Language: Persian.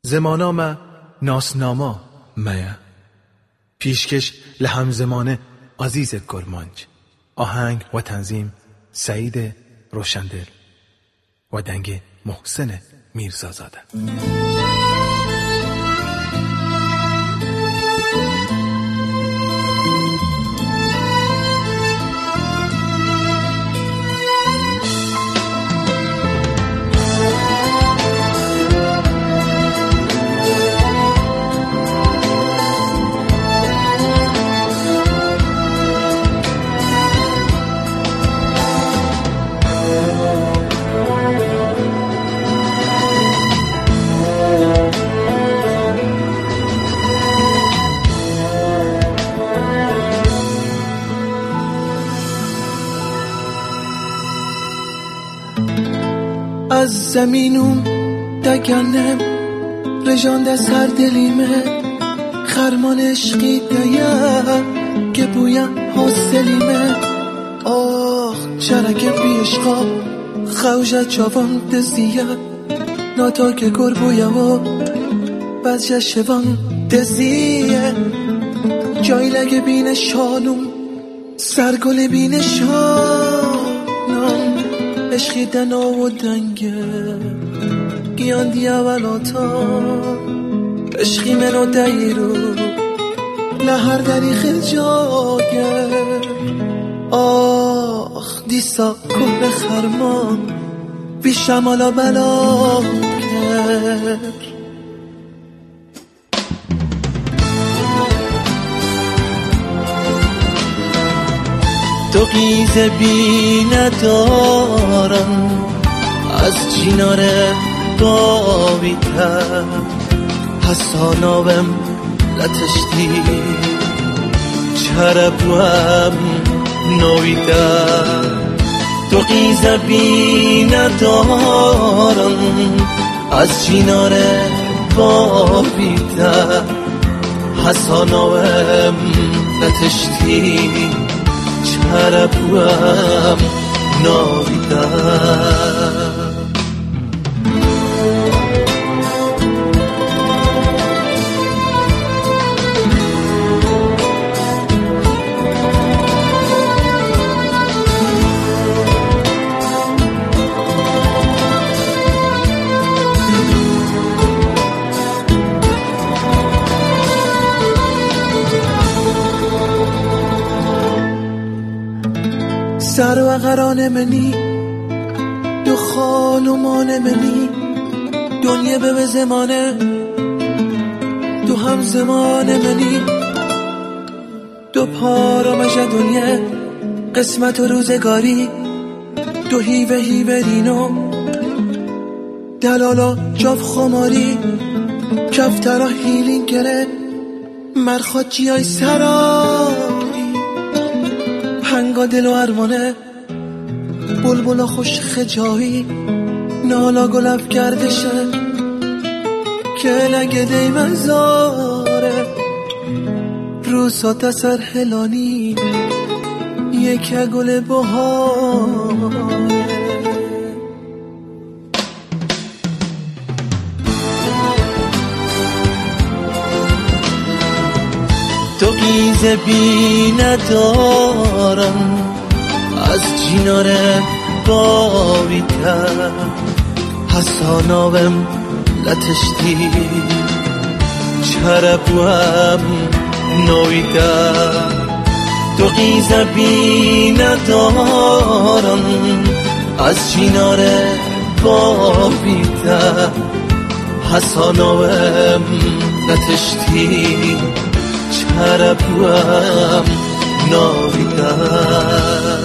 زمانامه ناسناما میا پیشکش لهمزمانه عزیز کرمانج. آهنگ و تنظیم سعید روشندل و دنگ محسن میرزازاده. از زمینم دگنم رژانده سر دلیمه خرمان عشقی دیا که بویا حاصلیمه. آخ چرکم بی عشقا خوجه چاوان دزدیه ناتا که گر بویه و بزجه شوان دزدیه جای لگه بین شانم سرگل بین شانم عشقی دنا و دنگه گیان دیا ولاتا عشقی منو دیرو لهر دری خیل جاگه. آخ دیسا کل خرمان بی شمالا بلا گر تو قیز بی ندارم از چینار قاویتر حساناوم لتشتی چربوم نویدر. تو قیز بی ندارم از چینار قاویتر حساناوم لتشتی چربوم نویدر. سر و قران منی دو خانمان منی دنیا به زمانه دو هم زمان منی دو پارامش دنیا قسمت و روزگاری دو هیوه رینو دلالا جاف خماری کفترا هیلین کره مرخواد جیای سرایی هنگا دل و ارمانه بلبلا خوش خجایی نالا گلب کردشه که لگه دی مزاره روسا تسر هلانی یک گل بهاره. تو قیز بی ندارم از چینار قاویتر حساناوم لتشتی چربوم نویدر. تو قیز بی ندارم از چینار قاویتر حساناوم لتشتی چربوم نویدر.